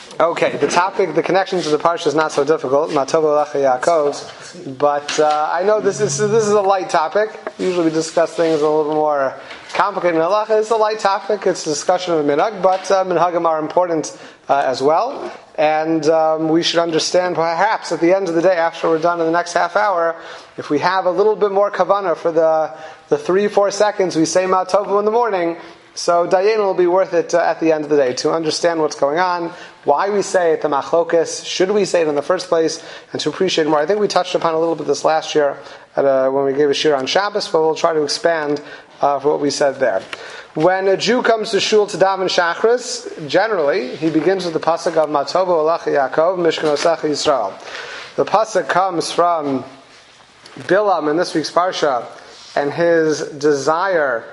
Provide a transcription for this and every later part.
Okay, the connection to the parsha is not so difficult. Matovo Alecha Yaakov, but I know this is a light topic. Usually we discuss things a little bit more complicated. Alecha is a light topic. It's a discussion of minhag, but minhagim are important as well. And we should understand, perhaps at the end of the day, after we're done in the next half hour, if we have a little bit more kavanah for the 3-4 seconds we say Matovo in the morning. So Dayan will be worth it at the end of the day to understand what's going on, why we say it, the machlokas, should we say it in the first place, and to appreciate more. I think we touched upon a little bit this last year when we gave a shir on Shabbos, but we'll try to expand for what we said there. When a Jew comes to shul to daven Shachris, generally he begins with the pasuk of Matovo Alecha Yaakov Mishkanosecha Yisrael. The pasuk comes from Bilam in this week's parsha and his desire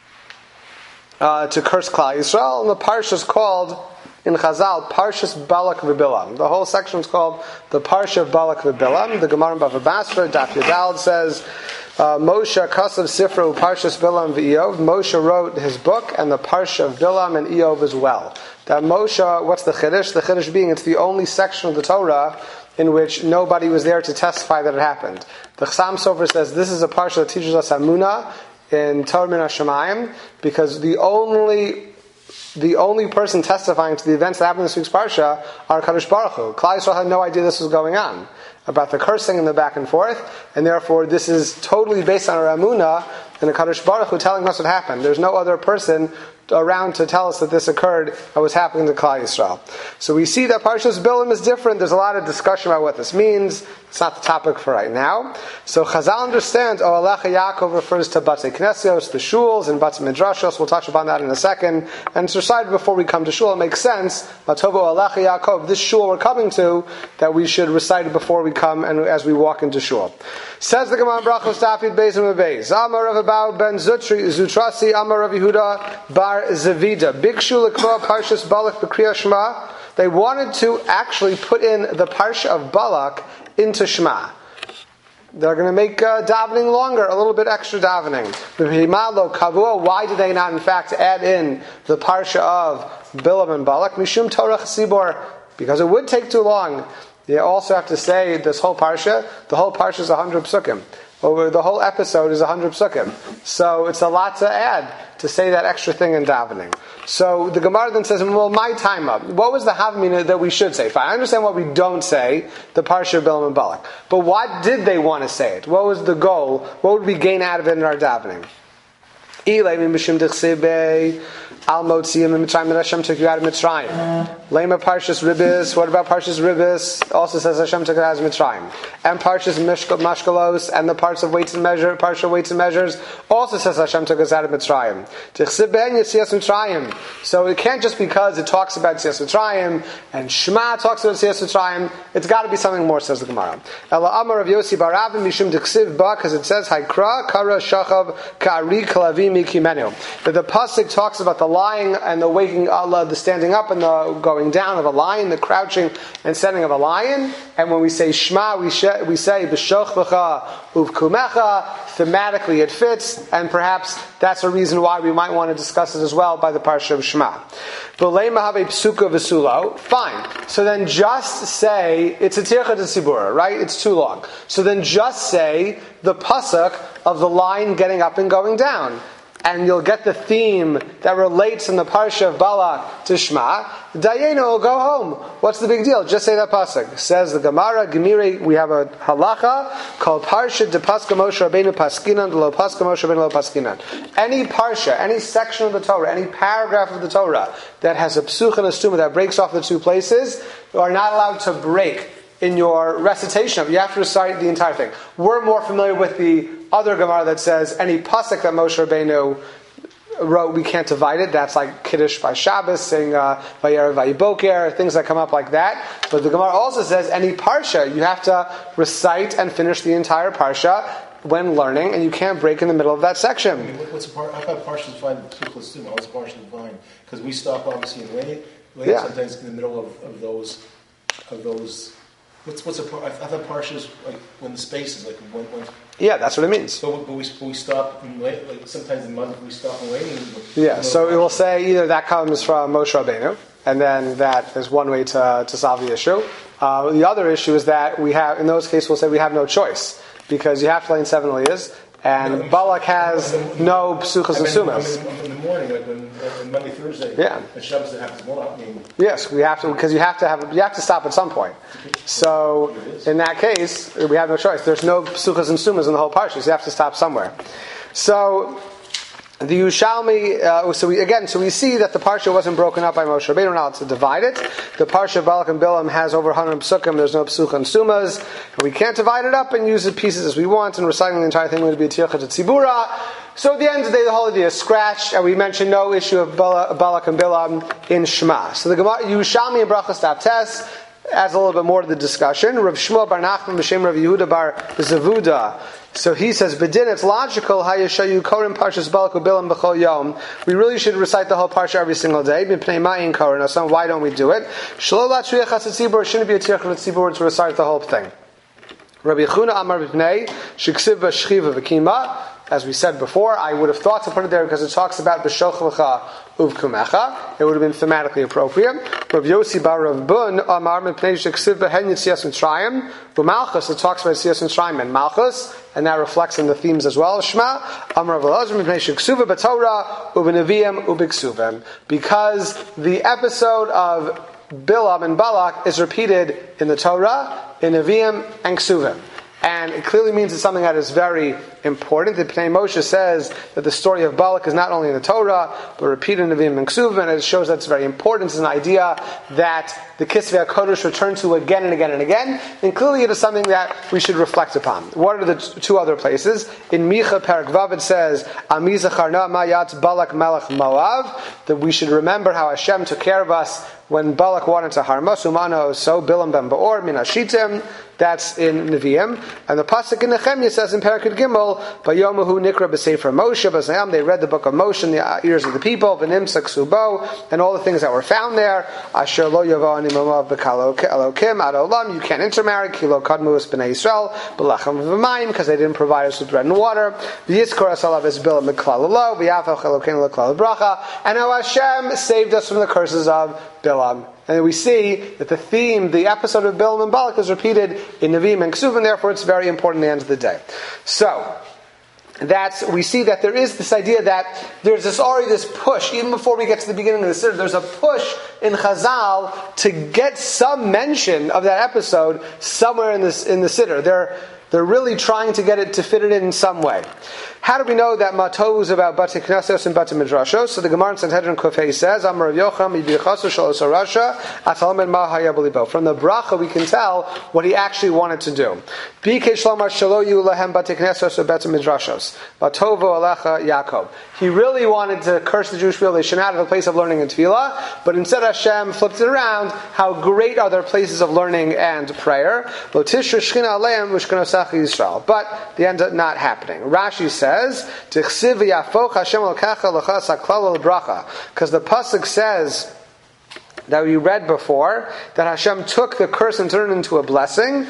to curse Klal Yisrael, and the parsha is called in Chazal Parshas Balak v'Bilam. The whole section is called the Parsha of Balak v'Bilam. The Gemara in Bava Basra, Daf Yudal says, Moshe Kasav Sifra Parshas Bilam v'Iyov. Moshe wrote his book and the Parsha of Bilam and Iyov as well. That Moshe, what's the Chiddush? The Chiddush being it's the only section of the Torah in which nobody was there to testify that it happened. The Chassam Sofer says this is a parsha that teaches us Amunah in Torah Min HaShamayim, because the only person testifying to the events that happened in this week's parsha are Kadosh Baruch Hu. Klal Yisrael had no idea this was going on, about the cursing and the back and forth, and therefore this is totally based on our Amunah and the Kadosh Baruch Hu telling us what happened. There's no other person around to tell us that this occurred and was happening to Klal Yisrael. So we see that Parshas Bilam is different. There's a lot of discussion about what this means. It's not the topic for right now. So Chazal understands, Alecha Yaakov refers to Batzei Knesios, the shuls, and Batzei Midrashos. We'll touch upon that in a second. And it's recited before we come to shul. It makes sense. Matovo Alecha Yaakov, this shul we're coming to, that we should recite it before we come and as we walk into shul. Says the Gemara Brachos Dafid Beis and Beis. Amar Rav Abau ben Zutrasi, Amar Rav Yehuda bar Zavida. Bikshu Lekma Parshas Balak B'Kriyas Shema. They wanted to actually put in the parsha of Balak into Shema. They're going to make davening longer, a little bit extra davening. Why did they not, in fact, add in the parsha of Bilam and Balak? Mishum Torah Chasibor, because it would take too long. You also have to say this whole parsha. The whole parsha is 100 psukim. Over the whole episode is 100 psukim. So it's a lot to add to say that extra thing in davening. So the Gemara then says, well, my time up. What was the Havamina that we should say? Fine, I understand what we don't say, the Parsha of Bilam and Balak. But why did they want to say it? What was the goal? What would we gain out of it in our davening? Al Motziyim and Mitzrayim, and Hashem took you out of Mitzrayim. Lema Parshas Ribis. What about Parshas Ribis? Also says Hashem took it out of Mitzrayim. And Parshas Mashkalos and the parts of weights and measures, Parsha weights and measures, also says Hashem took us out of Mitzrayim. Tichsib ben Yetzias Mitzrayim. So it can't just because it talks about Yetzias Mitzrayim and Shema talks about Yetzias Mitzrayim. It's got to be something more, says the Gemara. Ela Amar of Yossi Baravim Mishum Tichsib Ba, because it says Haikra Kara Shachav Kari Kalavi Mikimenu. That the pasuk talks about the lying and the waking Allah, the standing up and the going down of a lion, the crouching and setting of a lion. And when we say Shema, we say B'shochvecha uvkumecha. Thematically it fits, and perhaps that's a reason why we might want to discuss it as well by the parsha of Shema. Fine. So then just say it's a tircha de sibura, right? It's too long. So then just say the pasuk of the lion getting up and going down, and you'll get the theme that relates in the parsha of Balak to Shema. Dayenu will go home. What's the big deal? Just say that pasuk. Says the Gemara, Gemiri, we have a halacha called Parsha de Paska Moshe Rabbeinu Paskinan, de Lo Paska Moshe Rabbeinu Lo Paskinan. Any parsha, any section of the Torah, any paragraph of the Torah that has a psuch and a stuma that breaks off the two places, you are not allowed to break in your recitation of it. You have to recite the entire thing. We're more familiar with the other Gemara that says any pasuk that Moshe Rabbeinu wrote, we can't divide it. That's like Kiddush by Shabbos, saying Vayer Vayiboker, things that come up like that. But the Gemara also says any parsha, you have to recite and finish the entire parsha when learning, and you can't break in the middle of that section. What's a part? I thought parsha is fine. What's a parsha fine? Because we stop obviously in late sometimes in the middle of those. What's a part? I thought parsha is like when the space is like one. Yeah, that's what it means. So, but we stop and wait. Like sometimes in month we stop and wait. Yeah, so it will say either that comes from Moshe Rabbeinu, and then that is one way to solve the issue. The other issue is that we have, in those cases, we'll say we have no choice, because you have to lay in 7 aliyahs, and Balak has no psuchas and sumas. In the morning, like when Monday, Thursday, and Shabbos that happens more. Yes, we have to, because you have to stop at some point. So in that case, we have no choice. There's no psuchas and sumas in the whole parsha, so you have to stop somewhere. So the Yerushalmi, so we see that the parsha wasn't broken up by Moshe Rabbeinu. We're not allowed to divide it. The parsha of Balak and Bilam has over 100 psukim. There's no psucha and sumas, and we can't divide it up and use the pieces as we want. And reciting the entire thing would be a tircha to tzibura. So at the end of the day, the whole idea is scratched, and we mentioned no issue of Balak and Bilam in Shema. So the Yerushalmi and Brachas Daf Tes adds a little bit more to the discussion. Rav Shmuel bar Nachman b'shem Rav Yehuda bar Zavuda. So he says, "B'din, it's logical. Hayashayu korim parshas Balak u'Bilam b'chol yom. We really should recite the whole parsha every single day. B'pnei ma'in korin. So why don't we do it? Shlo latzriyach hatzibur. Shouldn't be a tircha tzibur to recite the whole thing. Rabbi Yechuna Amar b'pnei sheksiv b'shchiva v'kima. As we said before, I would have thought to put it there because it talks about b'shochlecha uvkumecha. It would have been thematically appropriate. Rav Yossi bar Rav Bun Amar b'pnei sheksiv b'hen Yitzias Mitzrayim v'malchus. It talks about Yitzias Mitzrayim and malchus, and that reflects in the themes as well. Shema Amar Rav Elazar b'pnei sheksuva b'Torah u'b'neviim u'b'ksuvim, because the episode of Bilam and Balak is repeated in the Torah, in Nevi'im and Ksuvim. And it clearly means it's something that is very important. The Pnei Moshe says that the story of Balak is not only in the Torah, but repeated in Nevi'im and Ksuvim, and it shows that it's very important. It's an idea that the Kisvei HaKodesh return to again and again and again, and clearly it is something that we should reflect upon. What are the two other places? In Micha Perek Vav it says, Ami zacharna mayat Balak melech Moav, that we should remember how Hashem took care of us when Balak wanted to harm us. Umano so Bilam ben Beor min Hashitim. That's in Nevi'im. And the pasuk in Nehemiah says in Perek Gimel, Bayomahu Nikra b'Sefer Moshe b'Zayam. They read the book of Moshe in the ears of the people, v'Nimsak Subo, and all the things that were found there. Asher lo yavo ani mamav b'Kalo Elokim ad olam. You can't intermarry. Kilo kadmus b'nei Yisrael b'Lachem v'Mayim, because they didn't provide us with bread and water. V'Yitzkor asalav es Bilam b'Klal lo v'Yafach Elokim l'Klal bracha. And how Hashem saved us from the curses of Bilam. And we see that the theme, the episode of Bilam and Balak, is repeated in Nevi'im and Ksuvim, and therefore it's very important at the end of the day. So, we see that there is this idea that there's already this push, even before we get to the beginning of the Siddur, there's a push in Chazal to get some mention of that episode somewhere in the Siddur. They're really trying to get it to fit it in some way. How do we know that Matov is about Bate Knasios and Bate Midrashos? So the Gemara in Sanhedrin Kufay says, Amar Rav Yocham Yibichasu Shalos Rasha Atalamed Ma Haya B'Libo. From the bracha we can tell what he actually wanted to do. B'Kei Shlomar Shalo Yu Lahem Bate Knasios or Bate Midrashos Batovo Alecha Yaakov. He really wanted to curse the Jewish people. They should not have a place of learning in Tefillah, but instead Hashem flipped it around. How great are their places of learning and prayer? Lo Tishra Shchina Aleim V'Shkanosach Yisrael. But they end up not happening. Rashi says, because the pasuk says that we read before that Hashem took the curse and turned it into a blessing.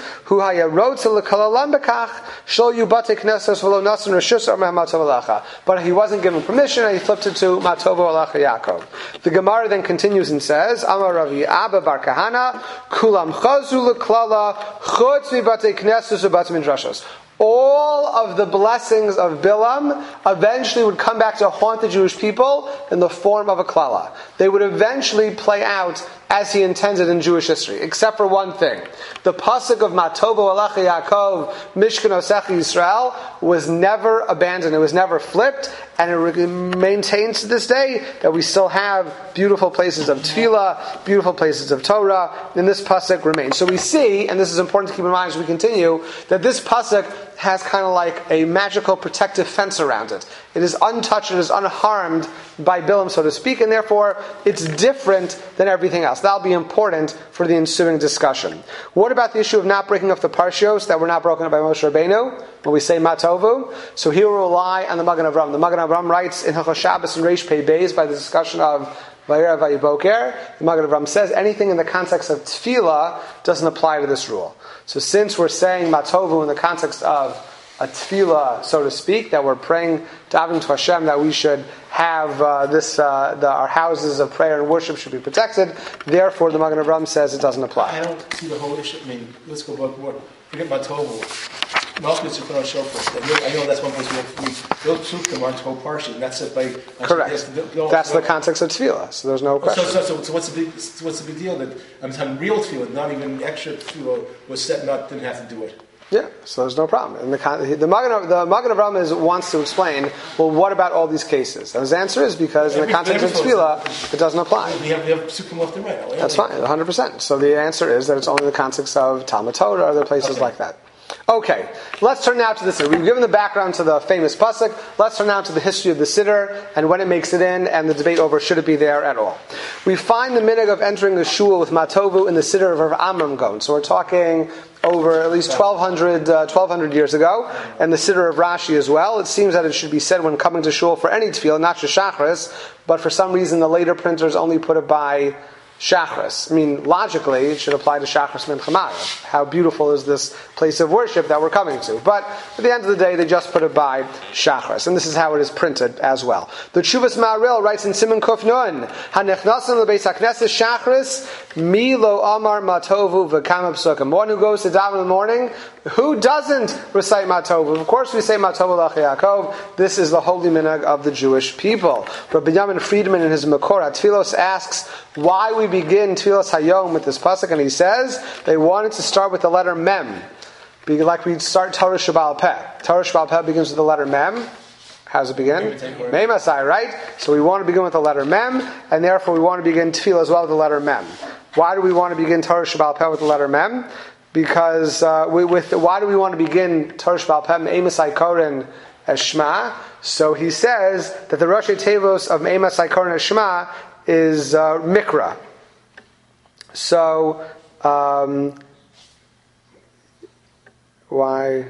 But he wasn't given permission, and he flipped it to Matovo Alacha Yaakov. The Gemara then continues and says, Amar Ravi Abba Bar Kahana, Kulam Chazu L'Klala Chutz Mi Batei Knessos u'Batei Midrashos. All of the blessings of Bilam eventually would come back to haunt the Jewish people in the form of a klala. They would eventually play out as he intended in Jewish history, except for one thing. The pasuk of Matovo Alacha Yaakov, Mishkanosech Yisrael, was never abandoned. It was never flipped, and it maintains to this day that we still have beautiful places of Tefillah, beautiful places of Torah, and this pasuk remains. So we see, and this is important to keep in mind as we continue, that this pasuk has kind of like a magical protective fence around it. It is untouched, it is unharmed by Bilam, so to speak, and therefore it's different than everything else. That'll be important for the ensuing discussion. What about the issue of not breaking up the parshios that were not broken up by Moshe Rabbeinu when we say Matovu? So here we rely on the Magen Avraham. The Magen Avraham writes in Hilchos Shabbos and Reish Pei Beis by the discussion of Vayera Vayiboker. The Magen Avraham says anything in the context of Tefillah doesn't apply to this rule. So since we're saying Matovu in the context of a tefillah, so to speak, that we're praying to Avim to Hashem, that we should have our houses of prayer and worship should be protected. Therefore, the Magen Avraham says it doesn't apply. I don't see the whole issue. I mean, let's go back more. Forget about Tovu. Malchus, you put on shofar. I know that's one place we those psukim aren't whole parsha, and that's it by. Correct. That's the context of tefillah, so there's no question. So what's the big deal that I'm talking real tefillah, not even extra tefillah was set, didn't have to do it. Yeah, so there's no problem. And the Magen Avraham wants to explain, well, what about all these cases? And his answer is because in the context of tefillah, it doesn't apply. We have psukim left and right. That's fine, 100%. So the answer is that it's only the context of Talmud Torah or other places like that. Okay, let's turn now to the Siddur. We've given the background to the famous pasuk. Let's turn now to the history of the Siddur and when it makes it in, and the debate over should it be there at all. We find the minhag of entering a shul with Matovu in the Siddur of Rav Amram Gaon. So we're talking over at least 1,200 years ago, and the Siddur of Rashi as well. It seems that it should be said when coming to shul for any tefillah, not just Shachris, but for some reason the later printers only put it by Shachris. I mean, logically, it should apply to Shachris Mincha Ma'ariv. How beautiful is this place of worship that we're coming to? But at the end of the day, they just put it by Shachris. And this is how it is printed as well. The Tshuvas Ma'aril writes in Siman Kuf Nun, Hanechnasim lebeis hakneses Shachris, mi lo amar matovu v'kama psukim. One who goes to daven in the morning, who doesn't recite Matovu? Of course we say Matovu L'Achei Yaakov. This is the holy minhag of the Jewish people. Rabbi Binyamin Friedman in his Makor HaTfilos asks why we begin Tfilos Hayom with this pasuk, and he says they wanted to start with the letter Mem, like we start Torah Sheba'al Peh. Torah Sheba'al Peh begins with the letter Mem. How does it begin? Mem Asai, right? So we want to begin with the letter Mem, and therefore we want to begin Tefillah as well with the letter Mem. Why do we want to begin Torah Sheba'al Peh with the letter Mem? Because why do we want to begin Torah Sheba'al Peh Me'emasai Koren as Shema? So he says that the Rosh Tevos of Me'emasai Koren as Shema is Mikra. So why?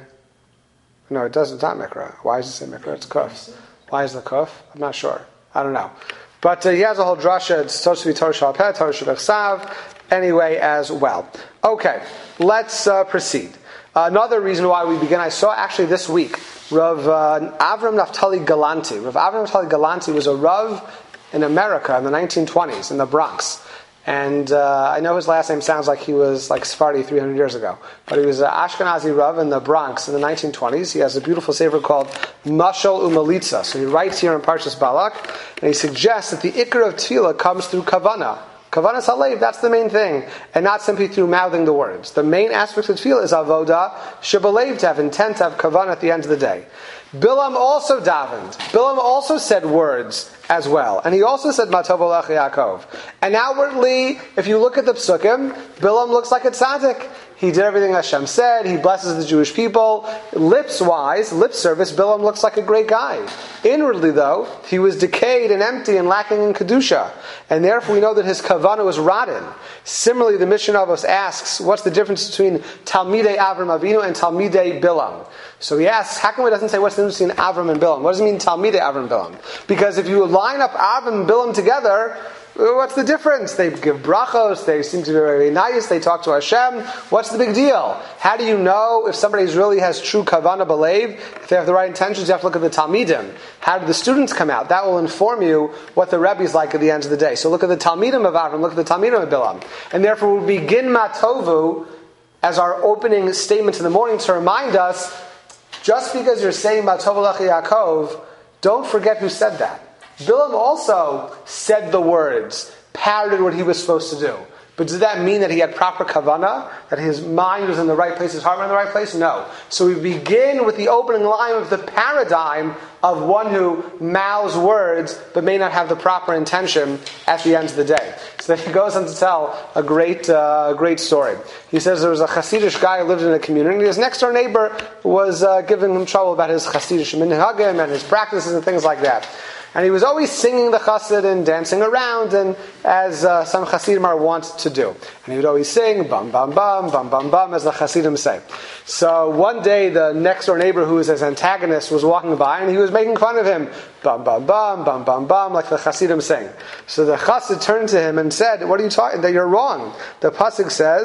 No, it doesn't. It's not Mikra. Why does it say Mikra? It's Kuf. Why is the Kuf? I'm not sure. I don't know. But he has a whole drasha. It's supposed to be Torah Sheba'al Peh, Torah Sheba'al anyway as well. Okay, let's proceed. Another reason why we begin, I saw actually this week, Rav Avram Naftali Galanti. Rav Avram Naftali Galanti was a Rav in America in the 1920s, in the Bronx. And I know his last name sounds like he was like Sephardi 300 years ago. But he was an Ashkenazi Rav in the Bronx in the 1920s. He has a beautiful sefer called Mashal Umalitza. So he writes here in Parshas Balak, and he suggests that the Ikar of Tefillah comes through Kavanah. Kavanah Salev, that's the main thing, and not simply through mouthing the words. The main aspect of tefillah is avoda, shebalev, to have intent, to have kavanah at the end of the day. Bilam also davened. Bilam also said words as well. And he also said, Matov L'Achei Yaakov. And outwardly, if you look at the psukim, Bilam looks like a tzaddik. He did everything Hashem said. He blesses the Jewish people. Lips-wise, lip service, Bilam looks like a great guy. Inwardly, though, he was decayed and empty and lacking in kedusha. And therefore, we know that his kavanah was rotten. Similarly, the Mishnah of us asks, what's the difference between Talmidei Avram Avinu and Talmidei Bilam? So he asks, how come it doesn't say what's the difference between Avram and Bilam? What does it mean Talmidei Avram and Bilam? Because if you line up Avram and Bilam together, what's the difference? They give brachos, they seem to be very nice, they talk to Hashem. What's the big deal? How do you know if somebody really has true kavanah belev? If they have the right intentions, you have to look at the Talmidim. How do the students come out? That will inform you what the Rebbe is like at the end of the day. So look at the Talmidim of Avram, look at the Talmidim of Bilam. And therefore we begin Matovu as our opening statement in the morning to remind us, just because you're saying Matov L'Achei Yaakov, don't forget who said that. Bilam also said the words, parroted what he was supposed to do. But does that mean that he had proper kavanah? That his mind was in the right place, his heart was in the right place? No. So we begin with the opening line of the paradigm of one who mouths words but may not have the proper intention at the end of the day. So then he goes on to tell a great story. He says there was a Hasidish guy who lived in a community, and his next door neighbor was giving him trouble about his Hasidish minhagim and his practices and things like that. And he was always singing the chassid and dancing around, and as some chassidim are wont to do. And he would always sing, bum, bum, bum, bum, bum, bum, as the chassidim say. So one day, the next door neighbor, who was his antagonist, was walking by, and he was making fun of him, bum, bum, bum, bum, bum, bum, like the chassidim sing. So the chassid turned to him and said, what are you talking, that you're wrong. The pasuk says,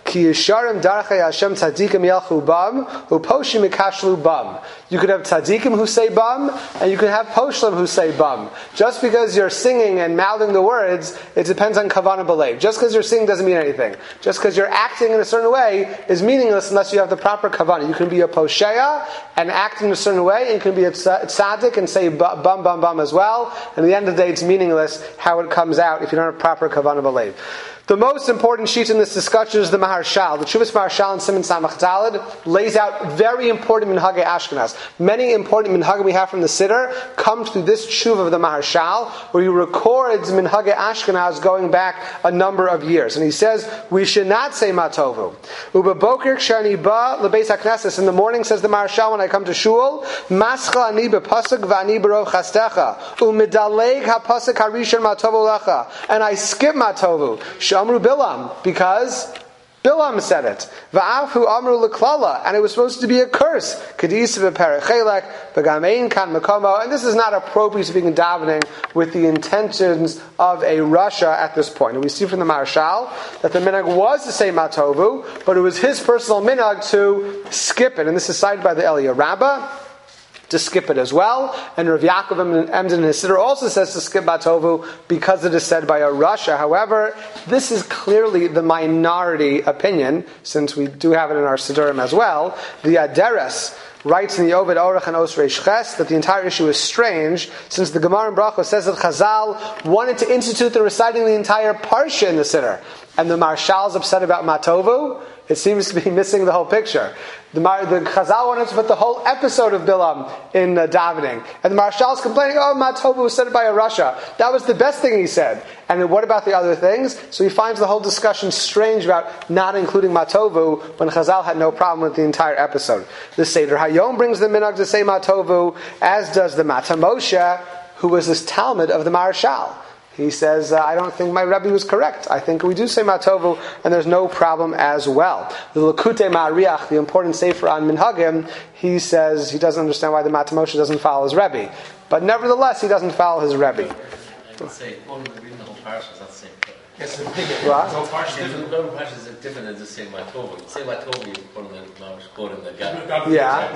Ki yisharim darchei Hashem tzadikim yelchu bam, uposhim mikashlu bam. You could have tzadikim who say bam, and you could have poshlim who say bam. Just because you're singing and mouthing the words, it depends on kavanah b'leiv. Just because you're singing doesn't mean anything. Just because you're acting in a certain way is meaningless unless you have the proper kavanah. You can be a posheya and act in a certain way, and you can be a tzaddik and say bam bam bam as well. And at the end of the day, it's meaningless how it comes out if you don't have proper kavanah b'leiv. The most important sheet in this discussion is the Maharshal. The Chuvas Maharshal in Siman Samach Daled lays out very important minhagei Ashkenaz. Many important minhagim we have from the Siddur come through this Chuv of the Maharshal, where he records minhagei Ashkenaz going back a number of years. And he says, we should not say Matovu. Uba Boker Kshani Ba Lebeis HaKnesses. In the morning, says the Maharshal, when I come to Shul, Maschal Ani B'Pasuk V'Ani B'Rov Chastecha U'Midaleg HaPasuk HaRishon Matovu Lecha. And I skip Matovu. Amru Bilam, because Bilam said it. Va'afu amru leklala, and it was supposed to be a curse. Kadis v'perichelek v'gamein kan makomo, and this is not appropriate to be davening with the intentions of a Rasha at this point. And we see from the Maharshal that the minhag was to say Matovu, but it was his personal minhag to skip it, and this is cited by the Eliyah Rabbah, to skip it as well. And Rav Yaakov Emden in his Siddur also says to skip Matovu because it is said by a Rasha. However, this is clearly the minority opinion, since we do have it in our Siddurim as well. The Aderes writes in the Ovid Orach and Os Reish Ches that the entire issue is strange, since the Gemara in Brachos says that Chazal wanted to institute the reciting the entire Parsha in the Siddur. And the Maharshal is upset about Matovu. It seems to be missing the whole picture. The Chazal wanted to put the whole episode of Bilam in davening. And the Maharshal is complaining, Matovu was said by a Rasha. That was the best thing he said. And then what about the other things? So he finds the whole discussion strange about not including Matovu when Chazal had no problem with the entire episode. The Seder Hayom brings the minhag to say Matovu, as does the Mata Moshe, who was this Talmud of the Maharshal. He says, I don't think my Rebbe was correct. I think we do say Matovu, and there's no problem as well. The Lakutei Ma'ariach, the important sefer on Minhagim, he says he doesn't understand why the Mata Moshe doesn't follow his Rebbe. But nevertheless, he doesn't follow his Rebbe. I can say, reading the whole parsha is not the same. Yes, the whole parsha is different than just saying Matovu. You say Matovu, you quote in the Gad. Yeah.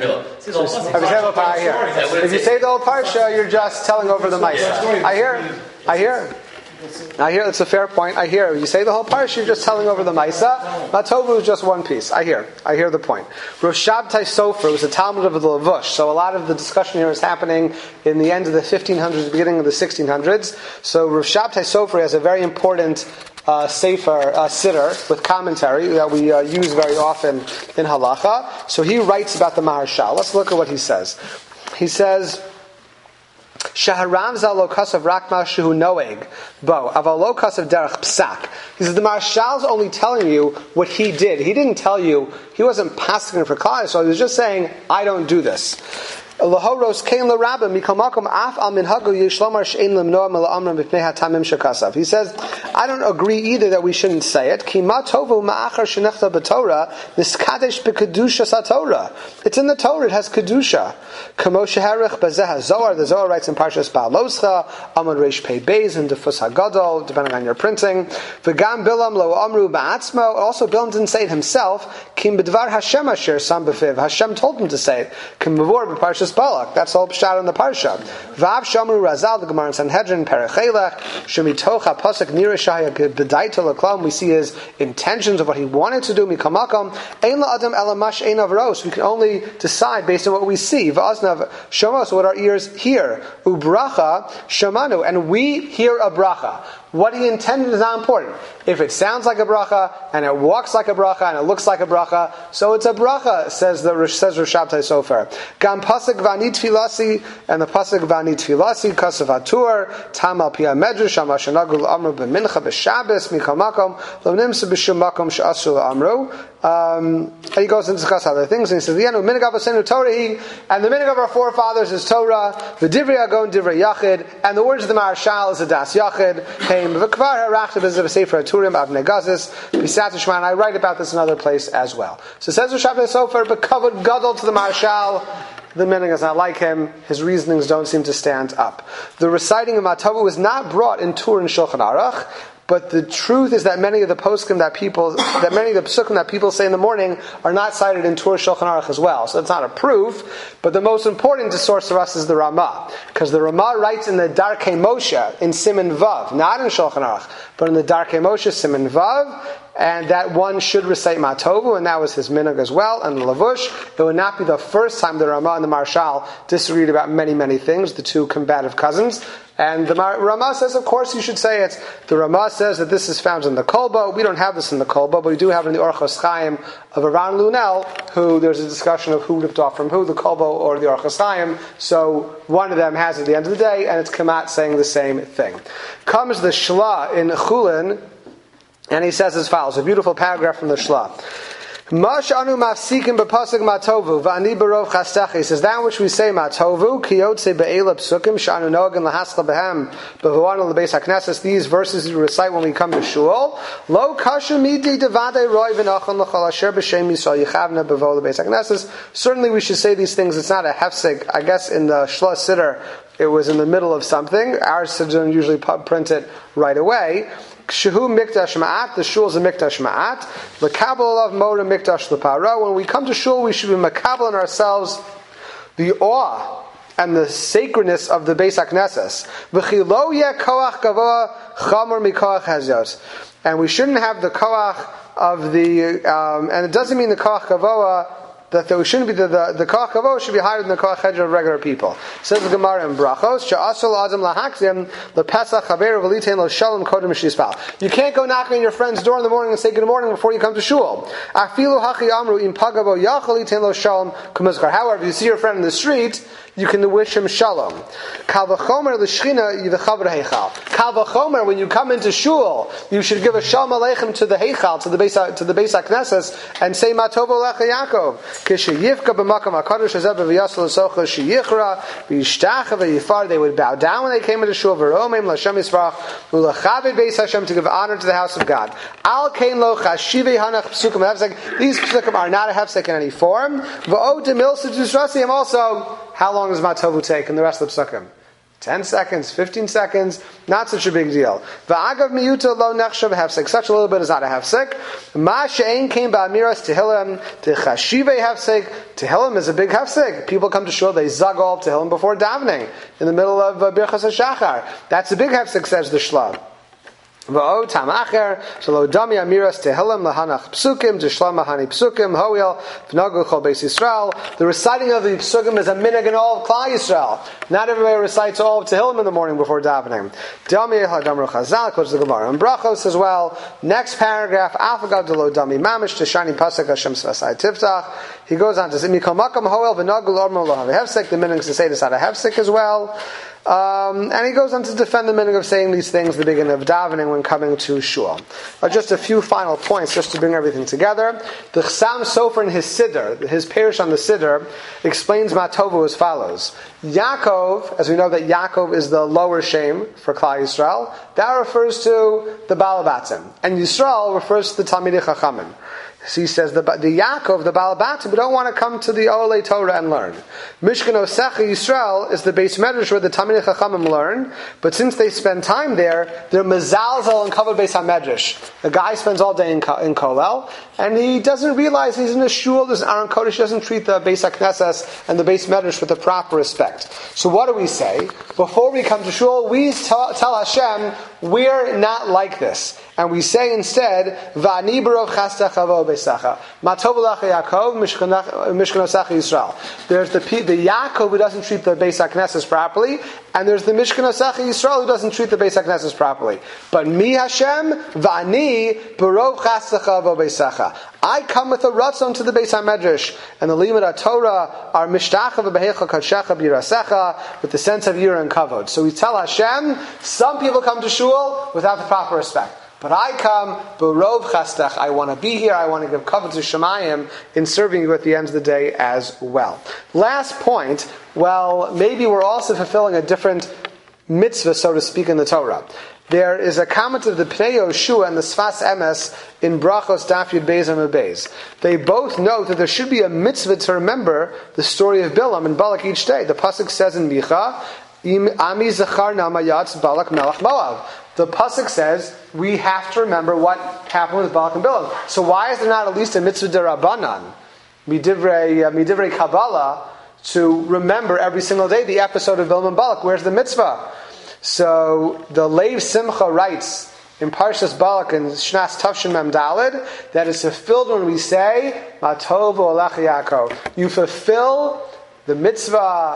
If you say the whole parsha, you're just telling over the Maisa. I hear. That's a fair point. I hear. You say the whole parsha, you're just telling over the Maisa. Matovu is just one piece. I hear the point. Rav Shabtai Sofer was a Talmud of the Lavush, so a lot of the discussion here is happening in the end of the 1500s, beginning of the 1600s. So Rav Shabtai Sofer has a very important sefer, siddur, with commentary that we use very often in halacha. So he writes about the Maharshal. Let's look at what he says. He says, Shaharam zalokas of rakma shehu noeg bo avalokas of derech psak. He says the Maharshal is only telling you what he did. He didn't tell you. He wasn't passing for klal, so he was just saying, I don't do this. Lahoros kein l'rabba mikol makom af al minhagu yishlomar she'ein lemnoa mela'amram b'pnei hatamim shekasav. He says, I don't agree either that we shouldn't say it. Ki ma tovu ma'achar shenechta b'Torah niskadesh b'kedusha saTorah. It's in the Torah. It has kedusha. Kamo sheharich b'zeh haZohar. The Zohar writes in Parshas Ba'aloscha, Amud Reish Pei Beis, and Defus HaGadol, depending on your printing. V'gam Bilam lo amru ba'atzmo. Also, Bilam didn't say it himself. Kim b'dvar Hashem asher sam b'fiv. Hashem told him to say it. Kim b'vor b'Parshas Balak. That's all pshat in the parsha. Vav Shamru Razal, the Gemara in Sanhedrin, Perichelech, Shemitocha Pasuk Nirashaya B'daita L'Klam. We see his intentions of what he wanted to do. Mikamakam Ein LaAdam Elamash Ein Avros. We can only decide based on what we see. Va'aznav Shomos, what our ears hear. Ubracha Shamanu, and we hear a bracha. What he intended is not important. If it sounds like a bracha, and it walks like a bracha, and it looks like a bracha, so it's a bracha, says Rosh Shabtai Sofer. Gam pasuk v'ani tfilasi, and the pasuk v'ani tfilasi, kasav hatur, tam al pia medrash, amashanagul amru b'mincha b'shabes, mikal makom, lo nimsa b'shum makom she'asur l'amru. And he goes and discuss other things, and he says, and the minig of our forefathers is Torah, the divrei agon divrei yachid, and the words of the Maharshal is a das yachid. And I write about this in another place as well. So it says Rosh Hashanah Sofer, but covered gadol to the Maharshal. The minig is not like him. His reasonings don't seem to stand up. The reciting of Matovu is not brought in Tur and Shulchan Aruch, but the truth is that many of the psukim that people say in the morning are not cited in Torah Shulchan Aruch as well. So it's not a proof, but the most important source for us is the Ramah, because the Ramah writes in the Darkei Moshe in Siman Vav, not in Shulchan Aruch, but in the Darkei Moshe Siman Vav, and that one should recite Matovu, and that was his minhag as well, and the Lavush. It would not be the first time the Ramah and the Marshal disagreed about many, many things, the two combative cousins. And the Ramah says, of course, you should say it. The Ramah says that this is found in the Kolba. We don't have this in the Kolba, but we do have it in the Orchos Chaim of Aran Lunel, who there's a discussion of who ripped off from who, the Kolba or the Orchos Chaim. So one of them has it at the end of the day, and it's Kamat saying the same thing. Comes the Shla in Chulin, and he says as follows, a beautiful paragraph from the Shla. Mashanu mafsikim b'pasuk matovu v'ani barov chastecha. He says that which we say matovu kiyotze be'ela psukim shanu nogan lahaskal behem b'v'anu lebeis hakneses. These verses we recite when we come to shul. Lo kashu midi devadei roi v'nachon l'chol asher b'shem yisrael yichavna b'vo lebeis hakneses. Certainly we should say these things. It's not a hefsek. I guess in the Shla Siddur it was in the middle of something. Our Siddur don't usually print it right away. Shehu mikdash ma'at, the shul is a mikdash ma'at. L'kabel of moda mikdash l'para. When we come to shul, we should be makabel in ourselves the awe and the sacredness of the Beis HaKnesses. V'chi lo yeh koach gavoa chamor mikoach hazyot. And we shouldn't have the koach of the, and it doesn't mean the koach gavoa, that there shouldn't be the koach kavod should be higher than the koach hedra of regular people. Says the Gemara in Brachos, she'asol adam lahakzim lepesach chaver v'litein lo shalom kodem sheispal. You can't go knocking on your friend's door in the morning and say good morning before you come to shul. Afilu hachi amru im pagavo yachal litein lo shalom kumazkar. However, if you see your friend in the street, you can wish him shalom. Kal v'chomer l'shchina yivchaver heichal. Kal v'chomer, when you come into shul, you should give a shalom aleichem to the heichal, to the Beis HaKnesses, and say matovo lecha Yaakov. Kishayivka b'makam hakadosh hazeh v'yasol socha sheyichra v'yishtacha v'yifar. They would bow down when they came into shul. V'romeim l'Hashem Yisparach v'lachaved Beis Hashem, to give honor to the house of God. Al kein lo chashivei hanach psukim hefsek. These psukim are not a hefsek in any form. V'od demilsa d'usrasiim. Also, how long does Matovu take in the rest of the psukim? 10 seconds, 15 seconds, not such a big deal. V'agav miyuta lo nechshav hefsek. Such a little bit is not a hefsek. Ma she'ein came ba'amiras tehillim techashivei hefsek. Tehillim is a big hefsek. People come to shul, they zug all tehillim before davening in the middle of Birchas HaShachar. That's a big hefsek, says the Shla. V'o tam acher shelo dami amiras tehillim lahanach psukim d'shlam mahani psukim hoyel v'nagu chol beis Yisrael. The reciting of the psukim is a minhag in all of Klal Yisrael. Not everybody recites all of tehillim in the morning before davening. Dami hadamru chazal, quotes the Gemara and Brachos as well. Next paragraph, afagav delo dami mamish t'shani pasuk Hashem svasai tiftach. He goes on to say mikol makam hoyel v'nagu l'ormo lo have hefsek. The minhag is to say this out of hefsek as well. And he goes on to defend the minhag of saying these things at the beginning of davening when coming to shul. Just a few final points just to bring everything together. The Chassam Sofer in his Siddur, his parish on the Siddur, explains Matovu as follows. Yaakov, as we know that Yaakov is the lower shame for Klal Yisrael, that refers to the Balabatim. And Yisrael refers to the Talmidei Chachamim. So he says the Yaakov, the Balabatim, we don't want to come to the Olei Torah and learn. Mishkan Osecha Yisrael is the base medrash where the Talmidei Chachamim learn, but since they spend time there, they're mezalzel and covered base HaMedrash. The guy spends all day in Kolel, and he doesn't realize he's in a shul, there's an Aron Kodesh, doesn't treat the base HaKnesses and the base medrash with the proper respect. So what do we say? Before we come to shul, we tell Hashem, we're not like this. And we say instead, V'ani barov chastech avo beisacha. Matov l'cha Yaakov, Mishkan Osecha Yisrael. There's the Yaakov who doesn't treat the Beis HaKnesses properly, and there's the Mishkan Osecha Yisrael who doesn't treat the Beis HaKnesses properly. But me Hashem, V'ani barov chastech avo beisacha. I come with a ratzon to the Beis HaMedrash, and the Limud Torah are mishtacha v'beheicha kadshecha b'yirasecha, with the sense of yira and kavod. So we tell Hashem, some people come to shul without the proper respect. But I come, b'rov chastech, I want to be here, I want to give kavod to Shemayim in serving you at the end of the day as well. Last point, well, maybe we're also fulfilling a different mitzvah, so to speak, in the Torah. There is a comment of the Pnei Yoshua and the Sfas Emes in Brachos Daf Yud Beis and Beis. They both note that there should be a mitzvah to remember the story of Bilam and Balak each day. The pasuk says in Micha, Ami Zachar Namayatz Balak Melech Moav. the pasuk says we have to remember what happened with Balak and Bilam. So why is there not at least a mitzvah derabanan, midivrei Kabbalah, to remember every single day the episode of Bilam and Balak? Where's the mitzvah? So the Leiv Simcha writes in Parshas Balak and Shnas Tavshin Mem Daled that is fulfilled when we say Matov Olach Yaakov. You fulfill the mitzvah,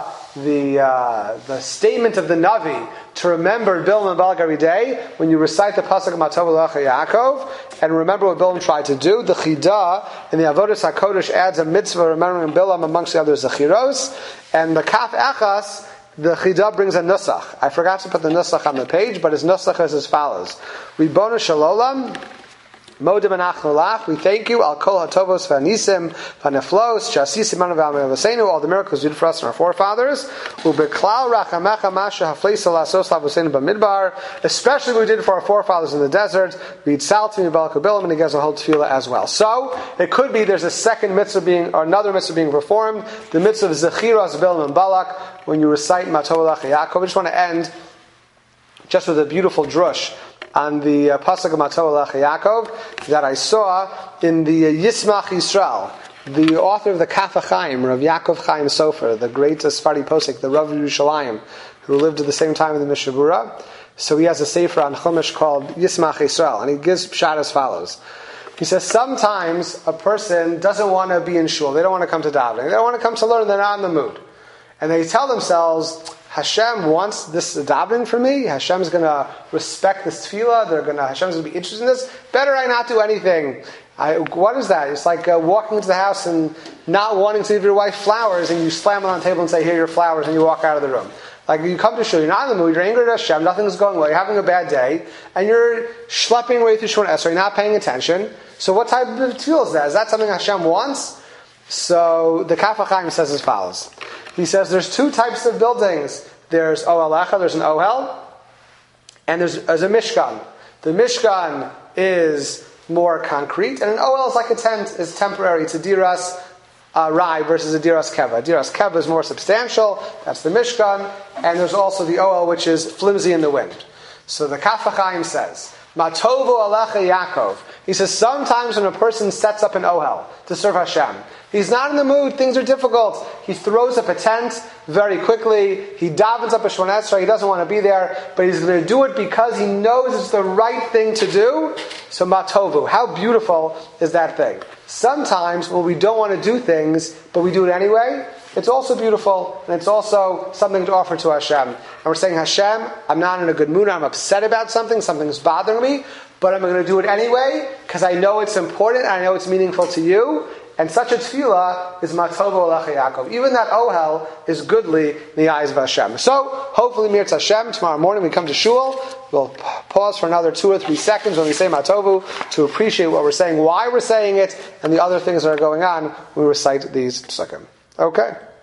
the statement of the Navi to remember Bilam and Balak every day when you recite the pasuk of Matov Olach Yaakov and remember what Bilam tried to do. The Chidah in the Avodas HaKodesh adds a mitzvah remembering Bilam amongst the other Zechiros, and the Kaf Echas, the Chidah brings a nusach. I forgot to put the nusach on the page, but his nusach is as follows: Ribbono shel olam, Modim anachnu lach. We thank you, al kol hatovos v'anisim v'neflos sh'asisim anu v'amevaseinu, all the miracles you did for us and our forefathers. U'beklal rachamecha masha hafleisa lasos lavoseinu b'midbar, especially what we did for our forefathers in the desert. V'yitzaltim v'balak u'bilam, and he gives a whole tefillah as well. So it could be there's a second mitzvah being, or another mitzvah being performed, the mitzvah of zechiras Bilam and Balak, when you recite Matov Olach Yaakov. I just want to end just with a beautiful drush on the pasuk of Matov Olach Yaakov that I saw in the Yismach Yisrael. The author of the Kaf HaChaim, Rav Yaakov Chaim Sofer, the great Sfari Posek, the Rav Yerushalayim, who lived at the same time in the Mishnah Berurah. So he has a sefer on Chumash called Yismach Yisrael, and he gives pshat as follows. He says sometimes a person doesn't want to be in shul, they don't want to come to davening, they don't want to come to learn, they're not in the mood. And they tell themselves, Hashem wants this davening for me. Hashem's going to respect this tefillah. Hashem's going to be interested in this. Better I not do anything. What is that? It's like walking into the house and not wanting to give your wife flowers, and you slam it on the table and say, "Here are your flowers," and you walk out of the room. Like you come to shul, you're not in the mood, you're angry at Hashem, nothing's going well, you're having a bad day, and you're schlepping away through Shemona Esrei, you're not paying attention. So what type of tefillah is that? Is that something Hashem wants? So the Kaf HaChaim says as follows. He says there's two types of buildings. There's Ohel, there's an Ohel, and there's a Mishkan. The Mishkan is more concrete, and an Ohel is like a tent, is temporary. It's a Diras Rai versus a Diras Keva. Diras Keva is more substantial, that's the Mishkan, and there's also the Ohel, which is flimsy in the wind. So the Kaf HaChaim says, Matovu Alecha Yaakov. He says sometimes when a person sets up an Ohel to serve Hashem, he's not in the mood, things are difficult. He throws up a tent very quickly, he davens up a Shemona Esrei, he doesn't want to be there, but he's going to do it because he knows it's the right thing to do. So Matovu, how beautiful is that thing? Sometimes when we don't want to do things, but we do it anyway, it's also beautiful, and it's also something to offer to Hashem. And we're saying, Hashem, I'm not in a good mood, I'm upset about something's bothering me, but I'm going to do it anyway, because I know it's important, and I know it's meaningful to you, and such a tefillah is Matov Olach Yaakov. Even that Ohel is goodly in the eyes of Hashem. So, hopefully, Mirtz Hashem, tomorrow morning we come to Shul, we'll pause for another 2 or 3 seconds when we say Matovu to appreciate what we're saying, why we're saying it, and the other things that are going on when we recite these psukim. Okay?